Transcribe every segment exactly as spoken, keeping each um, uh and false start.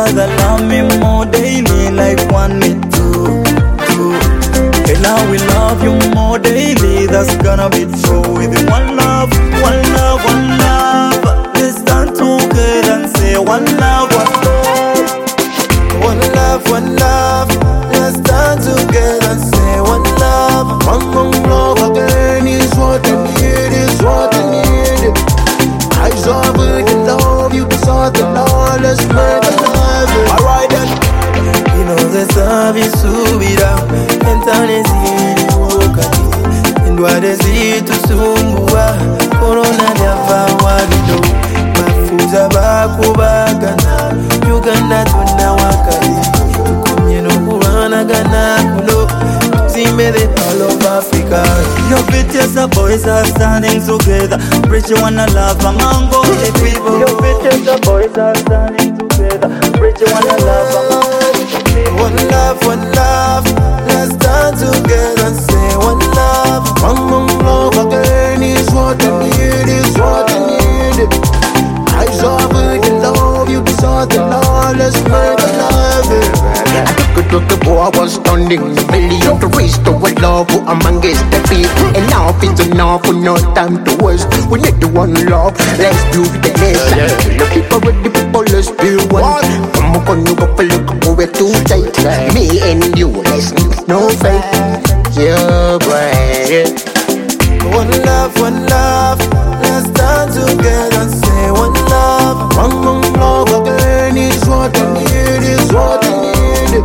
Father, love me more daily, like one me to do. And I will love you more daily, that's gonna be true. With one love, one love, one love. Let's stand together and say one love, one love. One love, one love. Let's stand together and say one love. One more love again is what I need, is what I need. I saw we can love you, so the Lord, let's make a love. Alright then. You know the service subira, entanezili wakati. Ndwadezi tusumbua, corona jafa wabido. Mafuza bakubagana, Uganda tuna wakati. Kumyeno kurana gana kulo, Zimere all of Africa. Your B T S boys are standing together, preaching one love among all the people. Your B T S boys are standing together, preaching one love among all the people. One love, one love. Let's stand together and say one love. One more love again is what I need, is what I need. I saw we can love you, so the Lord, let's make a love. The boy was standing in the million to raise the world love amongst the people. And now it's enough for no time to waste. We need the one love, let's build the nation. Yeah, yeah. The people with the people, let's build one. Come on, you go look, we're too tight. Me and you, let's no fight. Yeah, boy. One love, one love. Let's stand together and say one love. One more love again is what I need, is what I need.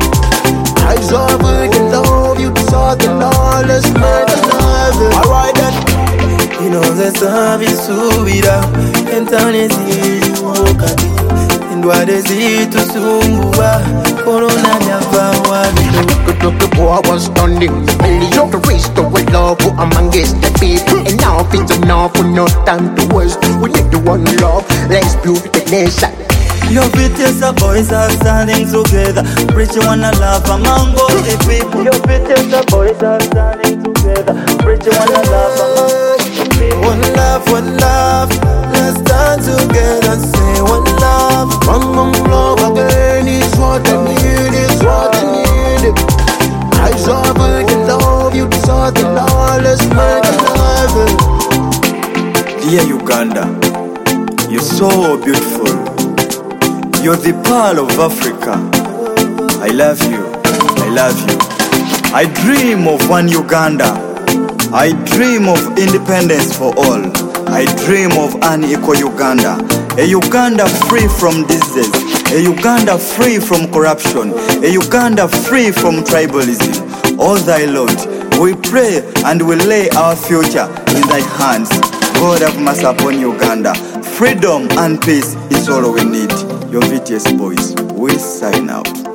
I saw we can love you, so the Lord, let's make a love. Alright then. You know the service subira, entanezili wakati. Ndwadezi tusumbua, corona jafa wabido. The boy was standing in the million to raise the world love amongst the people. And now it's enough for no time to waste. We need the one love, let's build the nation. Your B T S boys are standing together, preaching one love among all the people. Your B T S boys are standing together, preaching one love among all the people. One love, one love. Let's stand together and say one love. One more love again is what I need, is what I need. I saw we can love you, so the Lord, let's make a love. Dear Uganda, you're so beautiful. You're the pearl of Africa. I love you, I love you. I dream of one Uganda. I dream of independence for all. I dream of an equal Uganda. A Uganda free from disease. A Uganda free from corruption. A Uganda free from tribalism. Oh thy Lord, we pray and we lay our future in thy hands. God have mercy upon Uganda. Freedom and peace is all we need. Your V T S boys, we sign out.